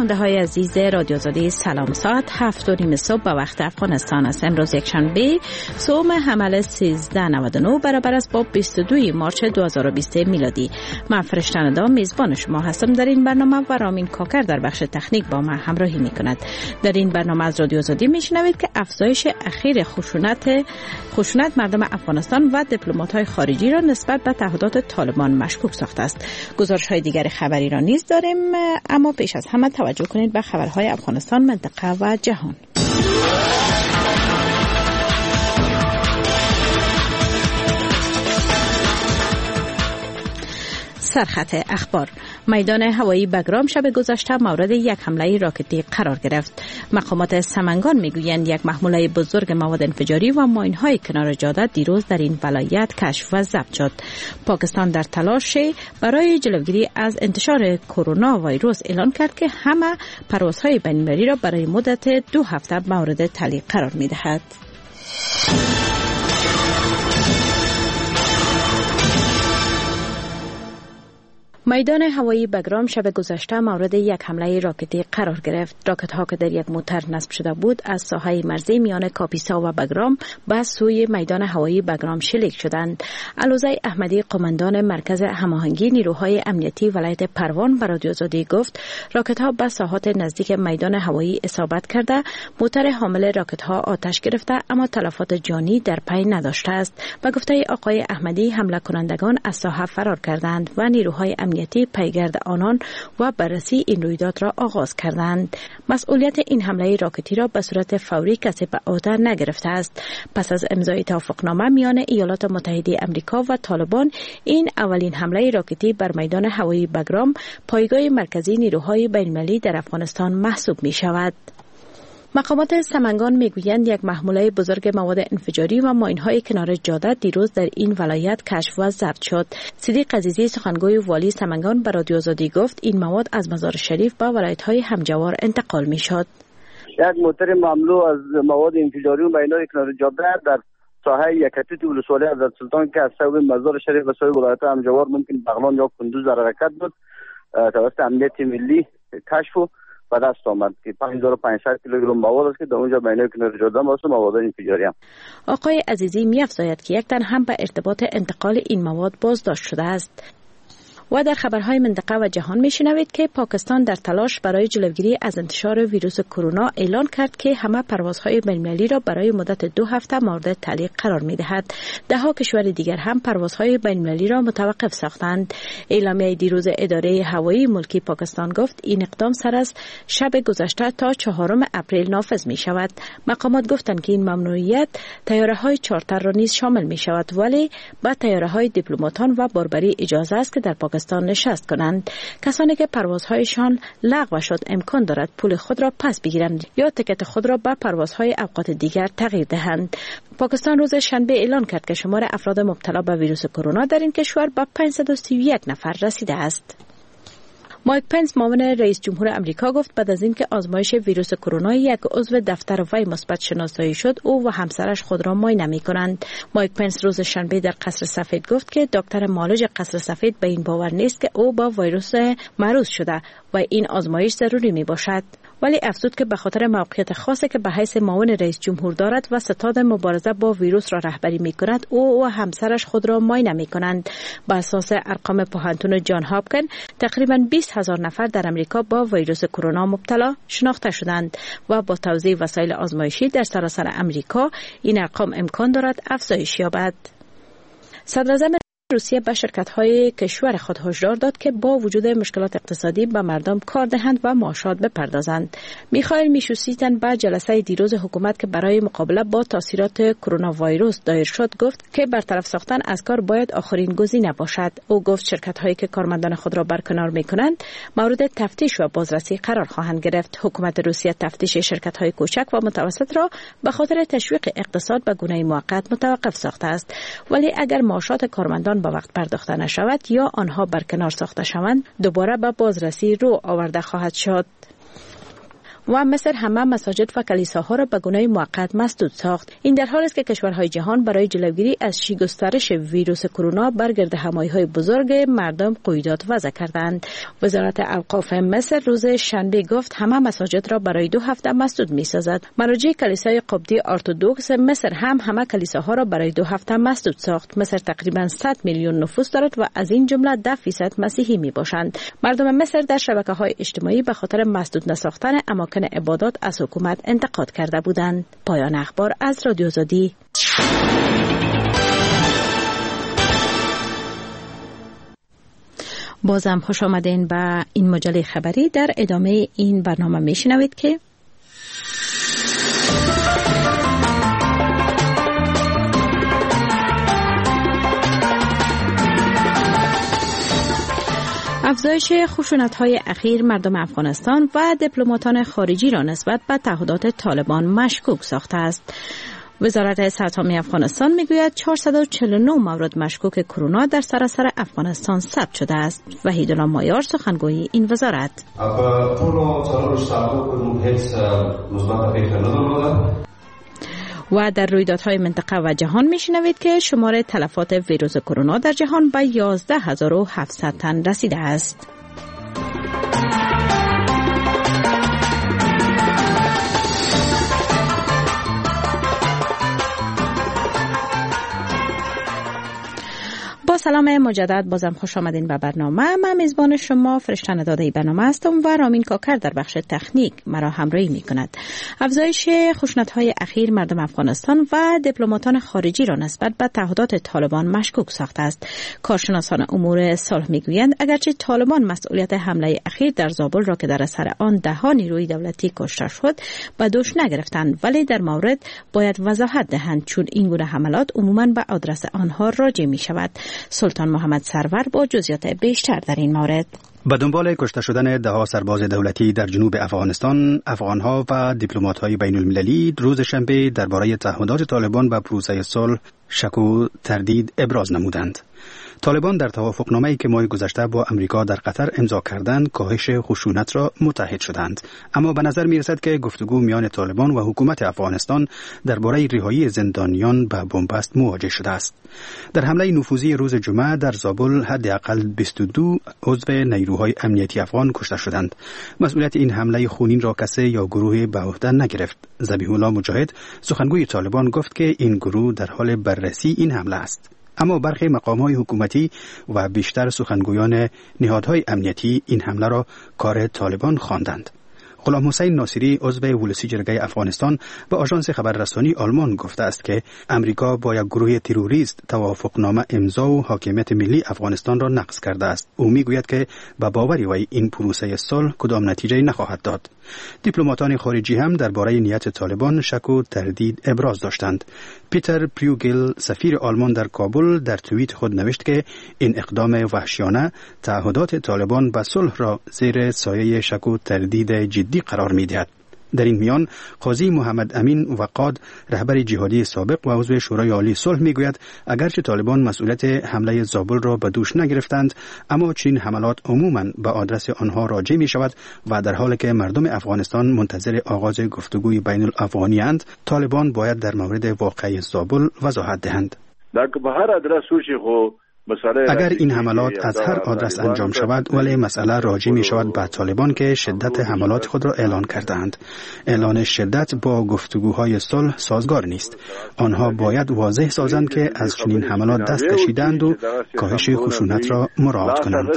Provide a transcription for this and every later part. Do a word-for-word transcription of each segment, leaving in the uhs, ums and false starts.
شنونده های عزیز رادیو آزادی سلام. ساعت هفت و نیم صبح به وقت افغانستان است. امروز یک شنبه سوم حمل سیزده نود و نه برابر است با بیست و دو مارس دو هزار و بیست میلادی. من فرشتنده میزبان شما هستم در این برنامه و رامین کاکر در بخش تکنیک با من همراهی می کند. در این برنامه از رادیو آزادی می شنوید که افزایش اخیر خشونت خشونت مردم افغانستان و دیپلمات‌های خارجی را نسبت به تعهدات طالبان مشکوک ساخته است. گزارش‌های دیگر خبری را نیز داریم، اما پیش از همه توجه کنید به خبرهای افغانستان، منطقه و جهان. سرخط اخبار: میدان هوایی بگرام شب گذشته مورد یک حمله راکتی قرار گرفت. مقامات سمنگان میگویند یک محموله بزرگ مواد انفجاری و ماین‌های کنار جاده دیروز در این ولایت کشف و ضبط شد. پاکستان در تلاش برای جلوگیری از انتشار کرونا ویروس اعلان کرد که همه پروازهای بین‌المللی را برای مدت دو هفته مورد تعلیق قرار می‌دهد. میدان هوایی بگرام شب گذشته مورد یک حمله راکتی قرار گرفت. راکت ها که در یک موتر نصب شده بود از ساحه مرزی میان کاپیسا و بگرام به سوی میدان هوایی بگرام شلیک شدند. علوزی احمدی، قماندان مرکز هماهنگی نیروهای امنیتی ولایت پروان، به رادیو آزادی گفت راکت ها به ساحات نزدیک میدان هوایی اصابت کرده. موتر حامل راکت ها آتش گرفته اما تلفات جانی در پی نداشته است. به گفته آقای احمدی حمله کنندگان از ساحه فرار کردند و نیروهای امنیتی پیگرد آنان و بررسی این رویداد را آغاز کردند. مسئولیت این حمله راکتی را به صورت فوری کسی به عهده نگرفته است. پس از امضای توافقنامه میان ایالات متحده آمریکا و طالبان، این اولین حمله راکتی بر میدان هوایی بگرام، پایگاه مرکزی نیروهای بین‌المللی در افغانستان محسوب می شود. مقامات سمنگان میگویند یک محموله بزرگ مواد انفجاری و ماین‌های کنار جاده دیروز در این ولایت کشف و ضبط شد. صدیق عزیزی، سخنگوی والی سمنگان، به رادیو آزادی گفت این مواد از مزار شریف به ولایت‌های همجوار انتقال می‌شد. یک موتر مملو از مواد انفجاری و ماین‌های کنار جاده در ساحه یکتیت ولسوالی حضرت سلطان که از سوی مزار شریف به سوی ولایت همجوار ممکن بغلان یا کندوز در حرکت بود، توسط امنیت ملی کشف و به دست آمد که پنج هزار و پانصد کیلوگرم مواد است که در اونجا بین کنار جاده است مواد انفجاری هم. آقای عزیزی می‌افزاید که یک تن هم به ارتباط انتقال این مواد بازداشت شده است. و در خبرهای منطقه و جهان میشنوید که پاکستان در تلاش برای جلوگیری از انتشار ویروس کرونا اعلان کرد که همه پروازهای بین‌المللی را برای مدت دو هفته مورد تعلیق قرار می‌دهد. ده ها کشور دیگر هم پروازهای بین‌المللی را متوقف ساختند. اعلامیه دیروز اداره هوایی ملکی پاکستان گفت این اقدام سر از شب گذشته تا چهارم اپریل نافذ می‌شود. مقامات گفتند که این ممنوعیت طیاره‌های چارتر را نیز شامل می‌شود، ولی با طیاره‌های دیپلماتان و باربری اجازه است که در پاکستان نشست کنند. کسانی که پروازهایشان لغو شد امکان دارد پول خود را پس بگیرند یا تکت خود را به پروازهای اوقات دیگر تغییر دهند. پاکستان روز شنبه اعلان کرد که شمار افراد مبتلا به ویروس کرونا در این کشور به پانصد و سی و یک نفر رسیده است. مایک پنس، معاون رئیس جمهور امریکا، گفت بعد از اینکه آزمایش ویروس کرونا یک عضو دفتر وی مثبت شناسایی شد، او و همسرش خود را معاینه می‌کنند. مایک پنس روز شنبه در قصر سفید گفت که دکتر معالج قصر سفید به این باور نیست که او با ویروس معرض شده و این آزمایش ضروری میباشد. ولی افزود که به خاطر موقعیت خاصی که به حیث معاون رئیس جمهور دارد و ستاد مبارزه با ویروس را رهبری می‌کند، او و همسرش خود را معاینه می‌کنند. بر اساس ارقام پوهنتون جان هاپکن، تقریباً بیست هزار نفر در امریکا با ویروس کرونا مبتلا شناخته شدند و با توزیع وسایل آزمایشی در سراسر امریکا این ارقام امکان دارد افزایش یابد. صدراعظم روسیه به شرکت‌های کشور خود هشدار داد که با وجود مشکلات اقتصادی به مردم کار دهند و معاشات بپردازند. میخائیل میشوستین به جلسه دیروز حکومت که برای مقابله با تاثیرات کرونا ویروس دایر شد گفت که برطرف ساختن از کار باید آخرین گزینه باشد. او گفت شرکت‌هایی که کارمندان خود را برکنار می‌کنند مورد تفتیش و بازرسی قرار خواهند گرفت. حکومت روسیه تفتیش شرکت‌های کوچک و متوسط را به خاطر تشویق اقتصاد به گونه موقت متوقف ساخته است، ولی اگر معاشات کارمندان با وقت پرداخته نشود یا آنها برکنار ساخته شوند دوباره به بازرسی رو آورده خواهد شد. و مصر همه مساجد و کلیساها را به گونه موقت مسدود ساخت. این در حالی است که کشورهای جهان برای جلوگیری از گسترش ویروس کرونا بر گردهمایی‌های بزرگ مردم قیودات وضع کردند. وزارت اوقاف مصر روز شنبه گفت همه مساجد را برای دو هفته مسدود می‌سازد. مراجع کلیسای قبطی ارتدوکس مصر هم همه کلیساها را برای دو هفته مسدود ساخت. مصر تقریباً صد میلیون نفوس دارد و از این جمله ده درصد مسیحی میباشند. مردم مصر در شبکه‌های اجتماعی به خاطر مسدود نساختن اماکن عبادات از حکومت انتقاد کرده بودند. پایان اخبار از رادیو آزادی. بازم خوش آمدین به این مجله خبری. در ادامه این برنامه میشنوید که افزایش خشونت‌های اخیر مردم افغانستان و دیپلماتان خارجی را نسبت به تعهدات طالبان مشکوک ساخته است. وزارت سرطان افغانستان میگوید چهارصد و چهل و نه مورد مشکوک کرونا در سراسر افغانستان ثبت شده است. وحیدالله مایار سخنگوی این وزارت. و در رویدادهای منطقه و جهان میشنوید که شمار تلفات ویروس کرونا در جهان به یازده هزار و هفتصد تن رسیده است. با سلام مجدد بازم خوش آمدین به برنامه. من میزبان شما فرشته داده برنامه هستم و رامین کاکر در بخش تکنیک مرا همراهی میکند. افزایش خشونت‌های اخیر مردم افغانستان و دیپلماتان خارجی را نسبت به تعهدات طالبان مشکوک ساخته است. کارشناسان امور صلح میگویند اگرچه طالبان مسئولیت حمله اخیر در زابل را که در اثر آن ده‌ها نیروی دولتی کشته شد به دوش نگرفتند، ولی در مورد باید وضاحت دهند چون این گونه حملات عموماً به آدرس آنها راجع می‌شود. سلطان محمد سرور با جزئیات بیشتر در این مورد. به دنبال کشته شدن ده ها سرباز دولتی در جنوب افغانستان، افغان‌ها و دیپلمات‌های بین‌المللی روز شنبه درباره تعهدات طالبان به پروسه صلح شک و تردید ابراز نمودند. طالبان در توافقنامه‌ای که ماه گذشته با امریکا در قطر امضا کردند کاهش خشونت را متحد شدند، اما به نظر می‌رسد که گفتگو میان طالبان و حکومت افغانستان درباره رهایی زندانیان به بنبست مواجه شده است. در حمله نفوذی روز جمعه در زابل حداقل بیست و دو عضو نیروهای امنیتی افغان کشته شدند. مسئولیت این حمله خونین را کسی یا گروهی به عهده نگرفت. ذبیح الله مجاهد سخنگوی طالبان گفت که این گروه در حال بررسی این حمله است. اما برخی مقام‌های حکومتی و بیشتر سخنگویان نهادهای امنیتی این حمله را کار طالبان خواندند. غلام حسین ناصری عضو ولسی جرگه افغانستان به آژانس خبررسانی آلمان گفته است که امریکا با یک گروه تروریست توافقنامه امضا و حاکمیت ملی افغانستان را نقض کرده است. او میگوید که به باور وی این پروسه صلح کدام نتیجه نخواهد داد. دیپلماتان خارجی هم درباره نیت طالبان شک و تردید ابراز داشتند. پیتر پریوگل سفیر آلمان در کابل در توییت خود نوشت که این اقدام وحشیانه تعهدات طالبان به صلح را زیر سایه شک و تردید جدی قرار می‌دهد. در این میان قاضی محمد امین وقاد رهبر جهادی سابق و عضو شورای عالی صلح میگوید اگرچه طالبان مسئولیت حمله زابل را به دوش نگرفتند، اما چنین حملات عموماً به آدرس آنها راجع می شود و در حالی که مردم افغانستان منتظر آغاز گفتگوی بین الافغانی اند، طالبان باید در مورد واقعه زابل وضاحت دهند. در به هر آدرس خو اگر این حملات از هر آدرس انجام شود، ولی مسئله راجع می شود به طالبان که شدت حملات خود را اعلان کردند. اعلان شدت با گفتگوهای صلح سازگار نیست. آنها باید واضح سازند که از چنین حملات دست کشیدند و کاهش خشونت را مراعات کنند.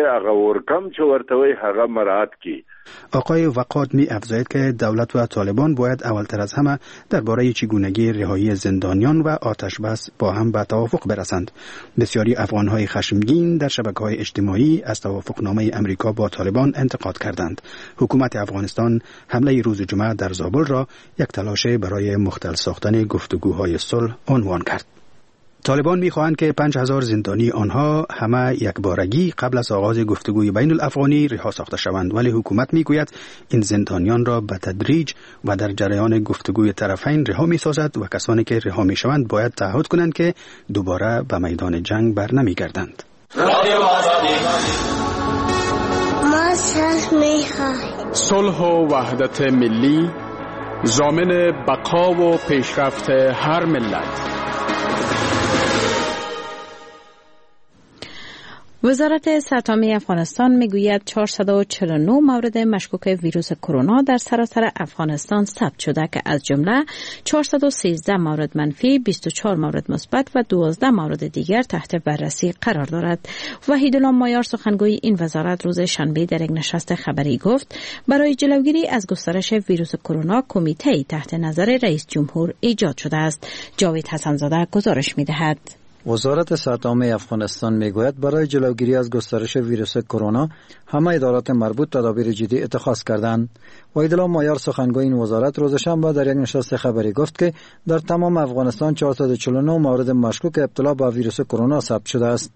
آقای وقاد می افزاید که دولت و طالبان باید اولتر از همه درباره چگونگی رهایی زندانیان و آتش بس با هم به توافق برسند. بسیاری افغان‌های خشمگین در شبکه‌های اجتماعی از توافقنامه امریکا با طالبان انتقاد کردند. حکومت افغانستان حمله روز جمعه در زابل را یک تلاش برای مختل ساختن گفتگوهای صلح عنوان کرد. طالبان می‌خواهند که پنج هزار زندانی آنها همه یک بارگی قبل از آغاز گفتگوی بین الافغانی رها ساخته شوند، ولی حکومت می‌گوید این زندانیان را به تدریج و در جریان گفتگوی طرفین رها می‌سازد و کسانی که رها می‌شوند باید تعهد کنند که دوباره به میدان جنگ برنمیگردند. ما صلح میخواد. صلح و وحدت ملی ضامن بقا و پیشرفت هر ملت. وزارت صحت عامه افغانستان میگوید چهارصد و چهل و نه مورد مشکوک ویروس کرونا در سراسر افغانستان ثبت شده که از جمله چهارصد و سیزده مورد منفی، بیست و چهار مورد مثبت و دوازده مورد دیگر تحت بررسی قرار دارد. وحیدالله مایار سخنگوی این وزارت روز شنبه در یک نشست خبری گفت برای جلوگیری از گسترش ویروس کرونا کمیته تحت نظر رئیس جمهور ایجاد شده است. جاوید حسنزاده گزارش می‌دهد. وزارت صحت عامه افغانستان میگوید برای جلوگیری از گسترش ویروس کرونا همه ادارات مربوط تدابیر جدی اتخاذ کردند. وحیدالله مایار سخنگوی این وزارت روز شنبه در یک نشست خبری گفت که در تمام افغانستان چهارصد و چهل و نه مورد مشکوک ابتلا به ویروس کرونا ثبت شده است.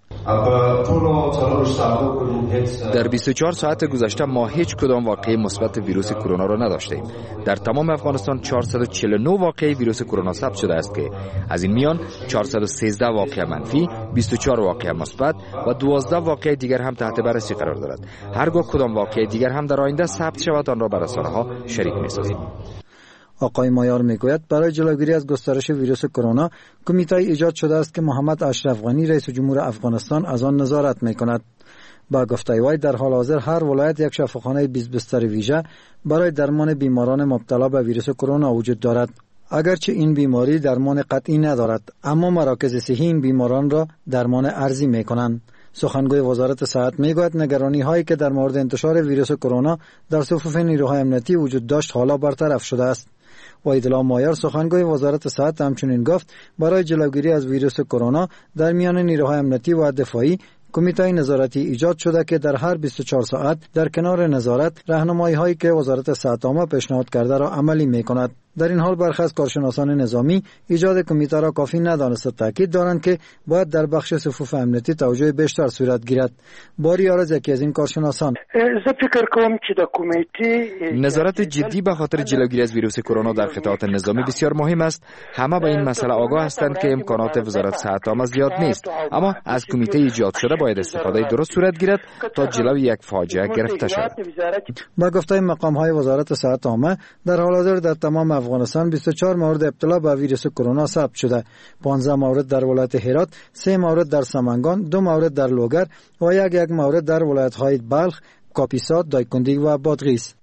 در بیست و چهار ساعت گذشته ما هیچ کدام واقعه مثبت ویروس کرونا را نداشتیم. در تمام افغانستان چهارصد و چهل و نه واقعه ویروس کرونا ثبت شده است که از این میان چهارصد و سیزده واقعه منفی، بیست و چهار واقعه مثبت و دوازده واقعه دیگر هم تحت بررسی قرار دارد. هرگاه کدام واقعه دیگر هم در آینده ثبت شود آن را بر رسانه‌ها شریک می‌سازیم. آقای مایار میگوید برای جلوگیری از گسترش ویروس کرونا کمیته ایجاد شده است که محمد اشرف غنی رئیس جمهور افغانستان از آن نظارت میکند. با گفته وی در حال حاضر هر ولایت یک شفاخانه بیست بستر ویژه برای درمان بیماران مبتلا به ویروس کرونا وجود دارد. اگرچه این بیماری درمان قطعی ندارد، اما مراکز صحی این بیماران را درمان ارزی میکنند. سخنگوی وزارت صحت میگوید نگرانی هایی که در مورد انتشار ویروس کرونا در صفوف نیروهای امنیتی وجود داشت حالا برطرف شده است. وحیدالله مایار سخنگوی وزارت صحت همچنین گفت برای جلوگیری از ویروس کرونا در میان نیروهای امنیتی و دفاعی کمیته نظارتی ایجاد شده که در هر بیست و چهار ساعت در کنار نظارت راهنمایی هایی که وزارت صحت عامه پیشنهاد کرده را عملی میکند. در این حال برخی از کارشناسان نظامی ایجاد کمیته را کافی ندانسته تاکید دارند که باید در بخش صفوف امنیتی توجه بیشتر صورت گیرد. باری آرز یکی از این کارشناسان: زه فکر کوم چې د کمیته نظارت جدی به خاطر جلوگیری از ویروس کرونا در قطاعات نظامی بسیار مهم است. همه به این مسئله آگاه هستند که امکانات وزارت صحت عامه زیاد نیست، اما از کمیته ایجاد شده باید استفاده درست صورت گیرد تا جلوی یک فاجعه گرفته شود. با گفته مقام های وزارت صحت عامه در حال حاضر در تمام افغانستان بیست و چهار مورد ابتلا به ویروس کرونا ثبت شده. پانزده مورد در ولایت هرات، سه مورد در سمنگان، دو مورد در لوگر و یک یک مورد در ولایت‌های بلخ، کاپیسا، دایکنډي و بادغیس.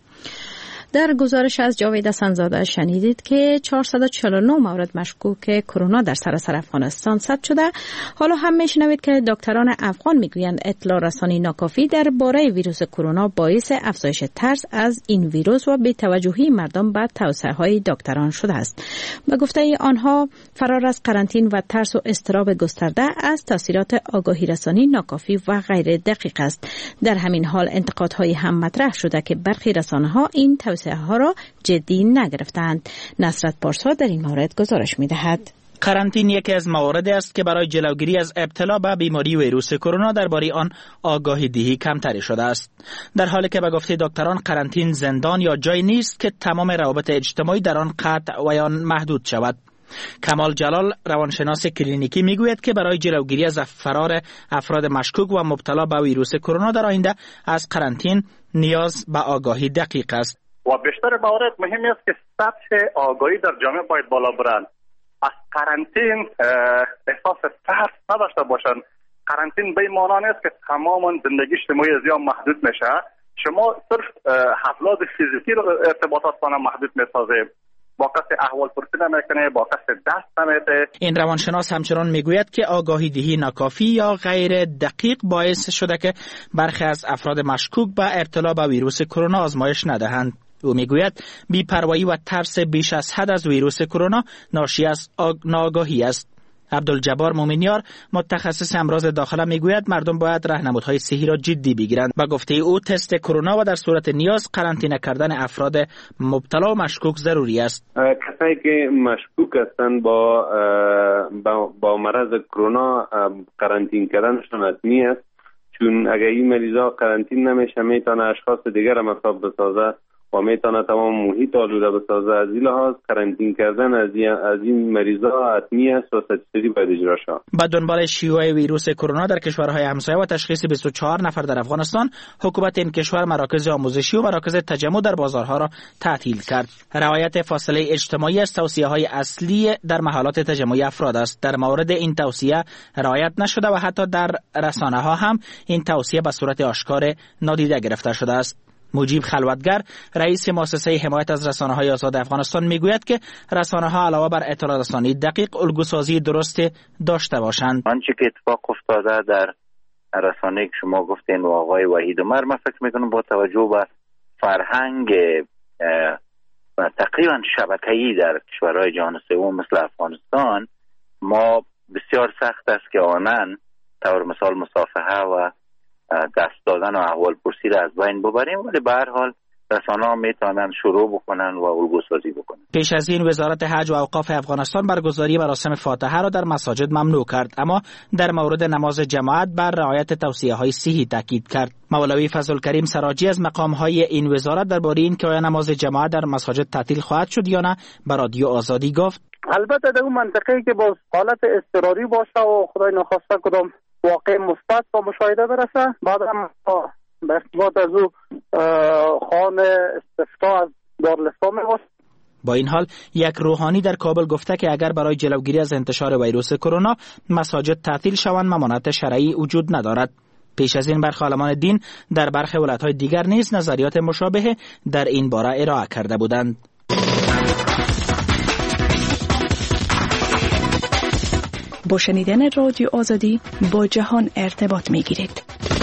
در گزارش از جاوید حسنزاده شنیدید که چهارصد و چهل و نه مورد مشکوک کرونا در سراسر افغانستان ثبت شده. حالا هم میشنوید که دکتران افغان میگویند اطلاع رسانی ناکافی درباره ویروس کرونا باعث افزایش ترس از این ویروس و بی‌توجهی مردم به توصیه‌های دکتران شده است. به گفته آنها فرار از قرنطینه و ترس و اضطراب گسترده از تاثیرات آگاهی رسانی ناکافی و غیر دقیق است. در همین حال انتقادهایی هم مطرح شده که برخی رسانه‌ها این توصیه ها را جدی نگرفتند. نصرت پارسا در این مورد گزارش می‌دهد. قرنطینه یکی از مواردی است که برای جلوگیری از ابتلا به بیماری ویروس کرونا درباره آن آگاهی دهی کمتری شده است. در حالی که به گفته دکتران قرنطینه زندان یا جای نیست که تمام روابط اجتماعی در آن قطع و یا محدود شود. کمال جلال روانشناس کلینیکی میگوید که برای جلوگیری از فرار افراد مشکوک و مبتلا به ویروس کرونا در آینده از قرنطینه نیاز به آگاهی دقیق است. و بیشتر موارد مهمی است که سطح آگاهی در جامعه باید بالا برند. از قرنطینه احساس ترس نداشته باشند. قرنطینه به این معنی نیست که تمام زندگی اجتماعی از یا محدود میشه. شما صرف حفلات فیزیکی رو ارتباطاتتان محدود میسازید. با کسی احوال پرسی نمیکنه، با کسی دست نمیده. این روانشناس همچنان میگوید که آگاهی دهی ناکافی یا غیر دقیق باعث شده که برخی از افراد مشکوک به ابتلا به ویروس کرونا آزمایش ندهند. او میگوید بی‌پروایی و ترس بیش از حد از ویروس کرونا ناشی از آگ... ناآگاهی است. عبدالجبار مومنیار متخصص امراض داخله میگوید مردم باید راهنمودهای صحی را جدی بگیرند. با گفته او تست کرونا و در صورت نیاز قرنطینه کردن افراد مبتلا و مشکوک ضروری است. کسایی که مشکوک هستند با با, با مرض کرونا قرنطینه کردنشون حتمی است، چون اگر این مریضا قرنطینه نمیشه میتونه اشخاص دیگر هم اصاب بسازه و میتونه تمام محیط آلوده بسازه. از این لحاظ قرنطین کردن از این از این مریضا حتمی است و ستیسری باید اجرا شود. با دنبال شیوع ویروس کرونا در کشورهای همسایه و تشخیص بیست و چهار نفر در افغانستان، حکومت این کشور مراکز آموزشی و مراکز تجمع در بازارها را تعطیل کرد. رعایت فاصله اجتماعی از توصیه‌های اصلی در محلات تجمعی افراد است. در مورد این توصیه رعایت نشده و حتی در رسانه‌ها هم این توصیه به صورت آشکار نادیده گرفته شده است. مجیب خلوتگر، رئیس مؤسسه حمایت از رسانه‌های آزاد افغانستان، میگوید که رسانه‌ها علاوه بر اطلاع رسانی دقیق الگوسازی درست داشته باشند. آنچه که اتفاق افتاده در رسانه‌ای که شما گفتین و آقای وحید عمر، من فکر می‌کنم با توجه به فرهنگ تقریبا شبکه‌ای در کشورهای جهان سوم مثل افغانستان، ما بسیار سخت است که آنن طور مثال مصافحه و دست دادن و احوال پرسی را از بین ببریم، ولی به هر حال رسانه‌ها میتونن شروع بکنن و الگوسازی بکنن. پیش از این وزارت حج و اوقاف افغانستان برگزاری مراسم فاتحه را در مساجد ممنوع کرد، اما در مورد نماز جماعت بر رعایت توصیه‌های صحی تاکید کرد. مولوی فضل‌الکریم سراجی از مقام‌های این وزارت درباره اینکه آیا نماز جماعت در مساجد تعطیل خواهد شد یا نه به رادیو آزادی گفت: البته در اون منطقه‌ای که باز حالت اضطراری باشه و خدای نخواسته کدام واقع مثبت با مشاهده برسه، بعد هم به ارتباط از او خوان استفتاء از دارالاسلام میباشه. با این حال یک روحانی در کابل گفته که اگر برای جلوگیری از انتشار ویروس کرونا مساجد تعطیل شوند ممانعت شرعی وجود ندارد. پیش از این برخی عالمان دین در برخی ولایت‌های دیگر نیز نظریات مشابه در این باره ارائه کرده بودند. با شنیدن رادیو آزادی با جهان ارتباط می گیرید.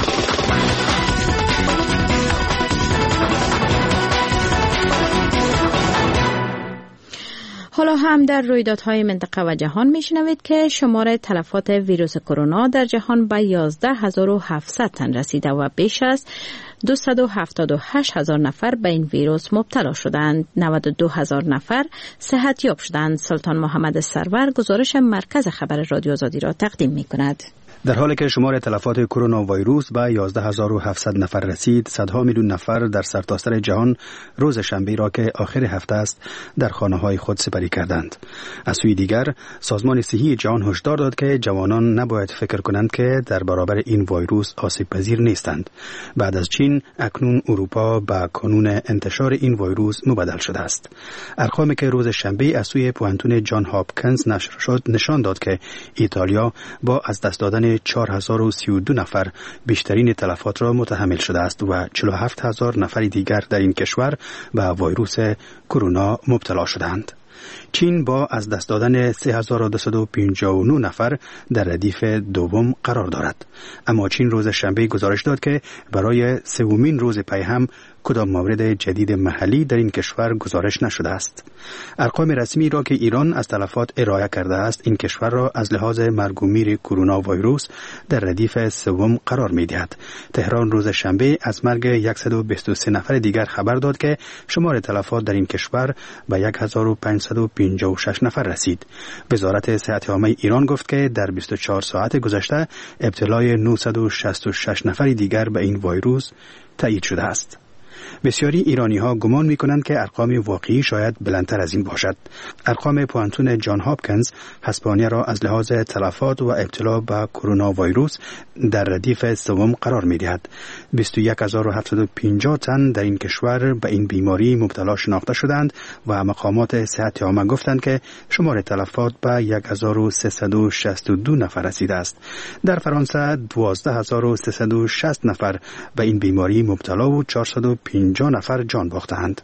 حالا هم در رویدادهای منطقه و جهان میشنوید که شمار تلفات ویروس کرونا در جهان به یازده هزار و هفتصد تن رسیده و بیش از دویست و هفتاد و هشت هزار نفر به این ویروس مبتلا شدند. نود و دو هزار نفر صحت یاب شدند. سلطان محمد سرور گزارش مرکز خبر رادیو آزادی را تقدیم می کند. در حالی که شمار تلفات کرونا ویروس به یازده هزار و هفتصد نفر رسید، صدها میلیون نفر در سرتاسر جهان روز شنبه را که آخر هفته است در خانه‌های خود سپری کردند. از سوی دیگر سازمان صحی جهان هشدار داد که جوانان نباید فکر کنند که در برابر این ویروس آسیب پذیر نیستند. بعد از چین اکنون اروپا به کانون انتشار این ویروس مبدل شده است. ارقامی که روز شنبه از سوی پوانتون جان هاپکینز نشر شد نشان داد که ایتالیا با از دست دادن چهار هزار و سی و دو نفر بیشترین تلفات را متحمل شده است و چهل و هفت هزار نفر دیگر در این کشور به ویروس کرونا مبتلا شدند. چین با از دست دادن سه هزار و دویست و پنجاه و نه نفر در ردیف دوم قرار دارد. اما چین روز شنبه گزارش داد که برای سومین روز پی هم کدام مورد جدید محلی در این کشور گزارش نشده است. ارقام رسمی را که ایران از تلفات ارائه کرده است، این کشور را از لحاظ مرگ و میر کرونا ویروس در ردیف سوم قرار می‌دهد. تهران روز شنبه از مرگ صد و بیست و سه نفر دیگر خبر داد که شمار تلفات در این کشور به هزار و پانصد و پنجاه و شش نفر رسید. وزارت صحت عامه ایران گفت که در بیست و چهار ساعت گذشته ابتلای نهصد و شصت و شش نفر دیگر به این ویروس تایید شده است. بسیاری ایرانی ها گمان می کنند که ارقام واقعی شاید بلندتر از این باشد. ارقام پوانتون جان هاپکینز اسپانیا را از لحاظ تلفات و ابتلا به کرونا ویروس در ردیف سوم قرار می دهد. بیست و یک هزار و هفتصد و پنجاه تن در این کشور به این بیماری مبتلا شناخته شدند و مقامات صحت عامه گفتند که شمار تلفات به هزار و سیصد و شصت و دو نفر رسیده است. در فرانسه دوازده هزار و سیصد و شصت نفر به این بیماری مبتلا و چهارصد و پنجاه نفر جان باختند.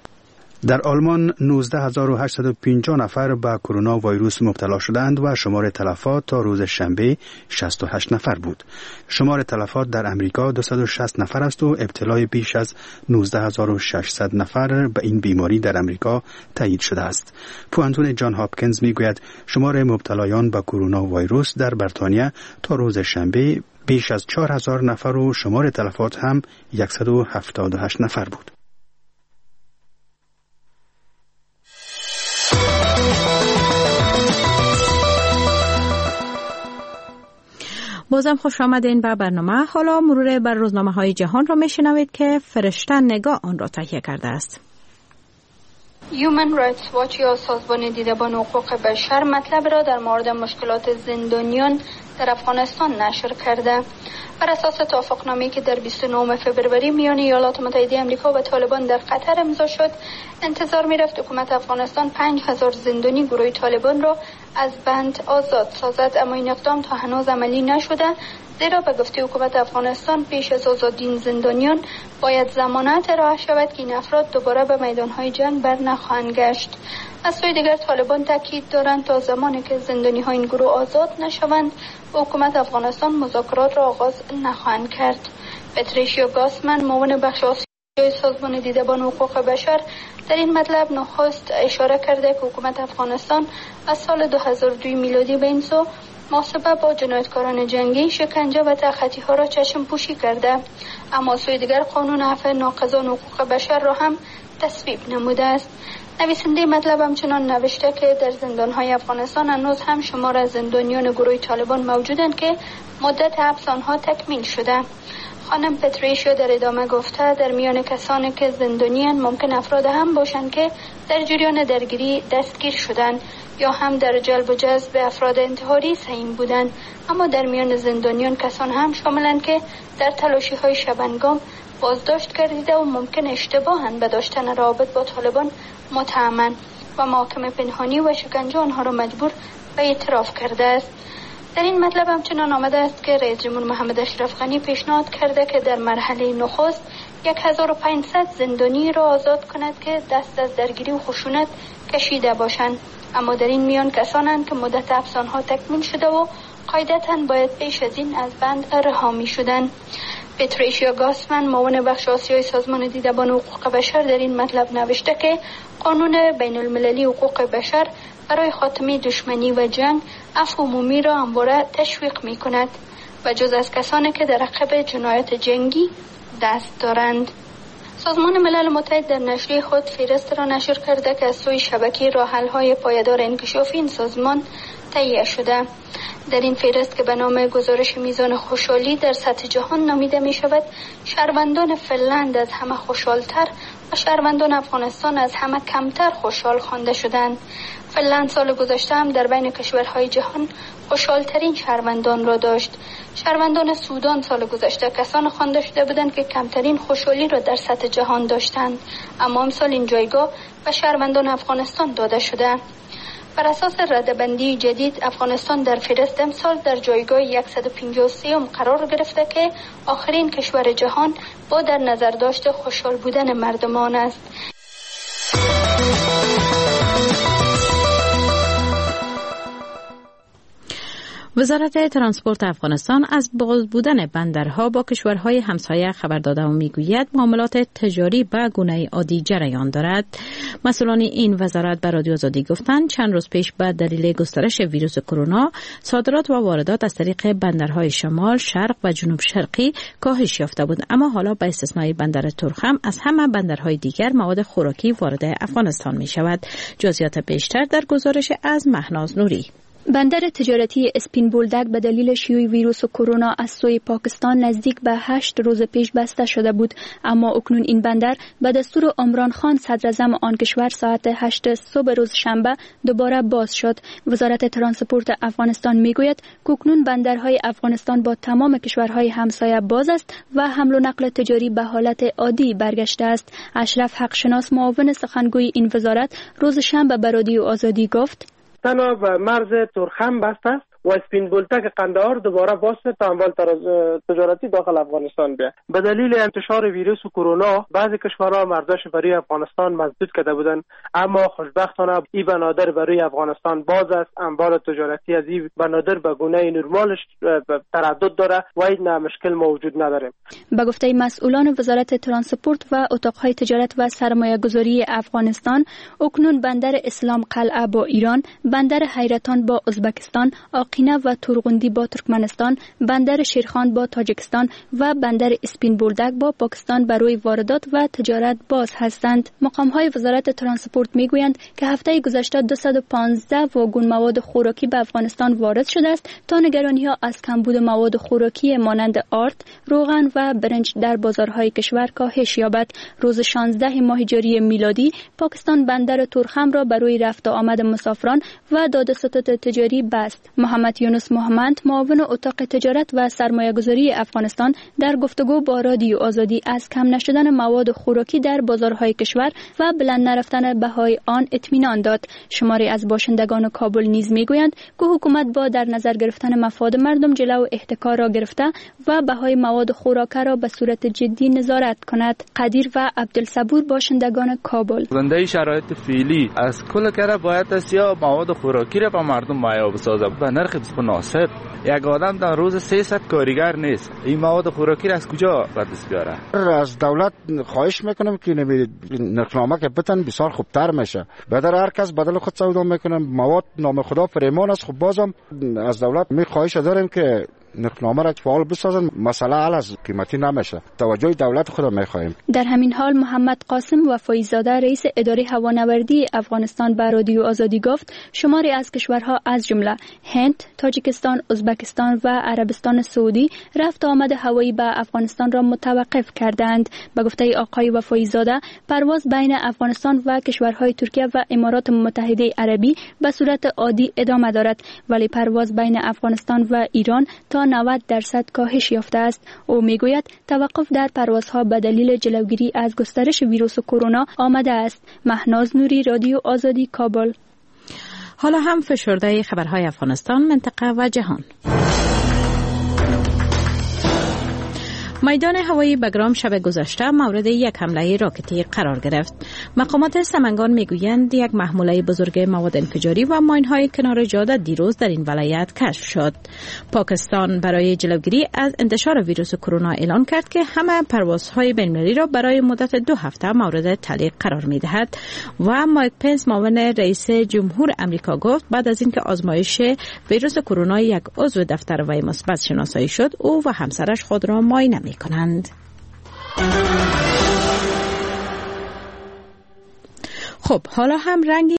در آلمان نوزده هزار و هشتصد و پنجاه نفر به کرونا ویروس مبتلا شدند و شمار تلفات تا روز شنبه شصت و هشت نفر بود. شمار تلفات در امریکا دویست و شصت نفر است و ابتلای بیش از نوزده هزار و ششصد نفر به این بیماری در امریکا تایید شده است. پوانتون جان هاپکینز میگوید شمار مبتلایان به کرونا ویروس در بریتانیا تا روز شنبه بیش از چهار هزار نفر و شمار تلفات هم صد و هفتاد و هشت نفر بود. بازم خوش آمدین به برنامه. حالا مرور بر روزنامه های جهان را میشنوید که فرشته نگاه آن را تهیه کرده است. Human Rights Watch یا سازمان دیدبان حقوق بشر مطلب را در مورد مشکلات زندانیان در افغانستان نشر کرده. بر اساس توافقنامه‌ای که در بیست و نهم فوریه میان ایالات متحده آمریکا و طالبان در قطر امضا شد، انتظار می‌رفت حکومت افغانستان پنج هزار زندانی گروه طالبان را از بند آزاد سازد، اما این اقدام تا هنوز عملی نشده، زیرا به گفته حکومت افغانستان پیش از آزادی این زندانیان باید ضمانت ارائه شود که این افراد دوباره به میدان‌های جنگ بر نخواهند گشت. از سوی دیگر طالبان تاکید دارند تا زمانی که زندانی‌ها این گروه آزاد نشوند، حکومت افغانستان مذاکرات را آغاز نخواهند کرد. پتریشیا گاسمن، معاون بخش آسیای سازمان دیدبان حقوق بشر، در این مطلب نخست اشاره کرده که حکومت افغانستان از سال دو هزار و دو میلادی به این سو محاسبه با جنایتکاران جنگی، شکنجه و تخطی ها را چشم پوشی کرده، اما سوی دیگر قانون عفو ناقضان حقوق بشر را هم تصویب نموده است. نویسنده مطلب همچنان نوشته که در زندان‌های افغانستان هنوز هم شمار از زندانیان گروه طالبان موجودند که مدت حبس آنها تکمیل شده. خانم پتریشیا در ادامه گفته در میان کسانی که زندانیان ممکن افراد هم باشند که در جریان درگیری دستگیر شدند یا هم در جلب و جذب افراد انتحاری سهیم بودند، اما در میان زندانیان کسان هم شاملند که در تلاشی‌های شبانگام بازداشت گردیده و ممکن اشتباهاً به داشتن روابط با طالبان متهمند و محاکمه پنهانی و شکنجه آنها را مجبور به اعتراف کرده است. در این مطلب همچنان آمده است که رئیس جمهور محمد اشرف غنی پیشنهاد کرده که در مرحله نخست یک هزار و پانصد زندانی را آزاد کند که دست از درگیری و خشونت کشیده باشند، اما در این میان کسانند که مدت حبس آنها تکمیل شده و قاعدتاً باید پیش از این از بند رها می‌شدند. پتریشیا گاسمن، معاون بخش آسیای سازمان دیدبان حقوق بشر، در این مطلب نوشته که قانون بین المللی حقوق بشر برای خاتمه دشمنی و جنگ عفو عمومی را همواره تشویق می کند و جز از کسانی که در عقب جنایات جنگی دست دارند. سازمان ملل متحد در نشریه خود فهرست را نشر کرده که از سوی شبکه راه‌حل‌های پایدار انکشافی این سازمان تهیه شده. در این فهرست که به نام گزارش میزان خوشحالی در سطح جهان نامیده می شود، شهروندان فنلند از همه خوشحالتر و شهروندان افغانستان از همه کمتر خوشحال خوانده شدند. فنلند سال گذشته هم در بین کشورهای جهان خوشحالترین شهروندان را داشت. شهروندان سودان سال گذشته کسان خوانده شده بودند که کمترین خوشحالی را در سطح جهان داشتند، اما امسال این جایگاه به شهروندان افغانستان داده شده. بر اساس رده‌بندی جدید، افغانستان در فهرست امسال در جایگاه صد و پنجاه و سه قرار گرفته که آخرین کشور جهان با در نظر داشته خوشحال بودن مردمان است. وزارت ترانسپورت افغانستان از باز بودن بندرها با کشورهای همسایه خبر داده و میگوید معاملات تجاری به گونه عادی جریان دارد. مسئولان این وزارت به رادیو آزادی گفتند چند روز پیش به دلیل گسترش ویروس کرونا صادرات و واردات از طریق بندرهای شمال، شرق و جنوب شرقی کاهش یافته بود، اما حالا به استثنای بندر ترخم از همه بندرهای دیگر مواد خوراکی وارد افغانستان می شود. جزئیات بیشتر در گزارش از مهناز نوری. بندر تجارتی اسپین بولدک به دلیل شیوع ویروس کرونا از سوی پاکستان نزدیک به هشت روز پیش بسته شده بود، اما اکنون این بندر به دستور عمران خان صدراعظم آن کشور ساعت هشت صبح روز شنبه دوباره باز شد. وزارت ترانسپورت افغانستان میگوید که اکنون بندرهای افغانستان با تمام کشورهای همسایه باز است و حمل و نقل تجاری به حالت عادی برگشته است. اشرف حقشناس، معاون سخنگوی این وزارت، روز شنبه به رادیو آزادی گفت: تنها به مرز ترخم بسته است و اسپین بولدک قندهار دوباره باز تا اموال تجارتی داخل افغانستان بیاد. به دلیل انتشار ویروس کرونا بعضی کشورها مرزش برای افغانستان مسدود کرده بودند، اما خوشبختانه این بنادر برای افغانستان باز است. اموال تجارتی از این بنادر به گونه نرمالش تردد داره و این مشکل موجود نداره. به گفته مسئولان وزارت ترانسپورت و اتاقهای تجارت و سرمایه گذاری افغانستان، اکنون بندر اسلام قلعه با ایران، بندر حیرتان با ازبکستان، عاقل ساقینه و تورغوندی با ترکمنستان، بندر شیرخان با تاجیکستان و بندر اسپین بولدک با پاکستان برای واردات و تجارت باز هستند. مقام‌های وزارت ترانسپورت میگویند که هفته گذشته دویست و پانزده واگن مواد خوراکی به افغانستان وارد شده است تا نگرانی‌ها از کمبود مواد خوراکی مانند آرد، روغن و برنج در بازارهای کشور کاهش یابد. روز شانزده ماه جاری میلادی پاکستان بندر تورخم را برای رفت و آمد مسافران و دادستد تجاری بست. محمد یونس محمد، معاون اتاق تجارت و سرمایه‌گذاری افغانستان، در گفتگو با رادیو آزادی از کم نشدن مواد خوراکی در بازارهای کشور و بلند نرفتن بهای آن اطمینان داد. شماری از باشندگان کابل نیز میگویند که حکومت با در نظر گرفتن مفاد مردم جلو احتکار را گرفته و بهای مواد خوراکی را به صورت جدی نظارت کند. قدیر و عبدالصبور، باشندگان کابل: زنده شرایط فعلی از کل کره باید است یا مواد خوراکی را به مردم مهیا بسازه به نرخ بسیار مناسب. یک آدم در روز سیصد کارگر نیست، این مواد خوراکی را از کجا به دست بیاره؟ از دولت خواهش میکنم که نرخنامه که بتن بسیار خوبتر میشه. بدر هر کس بدل خود سودا میکنه، مواد نام خدا فریمان است. خب بازم از دولت می خواهش داریم که نرخنامه را فعال بسازن، مسئله حل از قیمتی نمیشه. توجه دولت خود میخواهیم. در همین حال محمد قاسم وفایزاده، رئیس اداره هوانوردی افغانستان، به رادیو آزادی گفت شماری از کشورها از جمله هند، تاجیکستان، ازبکستان و عربستان سعودی رفت و آمد هوایی به افغانستان را متوقف کردند. به گفته آقای وفایزاده، پرواز بین افغانستان و کشورهای ترکیه و امارات متحده عربی به صورت عادی ادامه دارد، ولی پرواز بین افغانستان و ایران تا نود درصد کاهش یافته است. او میگوید توقف در پروازها به دلیل جلوگیری از گسترش ویروس کرونا آمده است. مهناز نوری، رادیو آزادی، کابل. حالا هم فشرده خبرهای افغانستان، منطقه و جهان. میدان هوایی بگرام شب گذشته مورد یک حمله راکتی قرار گرفت. مقامات سمنگان میگویند یک محموله بزرگ مواد انفجاری و ماین‌های کنار جاده دیروز در این ولایت کشف شد. پاکستان برای جلوگیری از انتشار ویروس کرونا اعلان کرد که همه پروازهای بین‌المللی را برای مدت دو هفته مورد تعلیق قرار می‌دهد و مایک پنس، معاون رئیس جمهور امریکا، گفت بعد از اینکه آزمایش ویروس کرونا یک عضو دفتر وی مثبت شناسایی شد، او و همسرش خود را معاینه کنند. خب حالا هم رنگی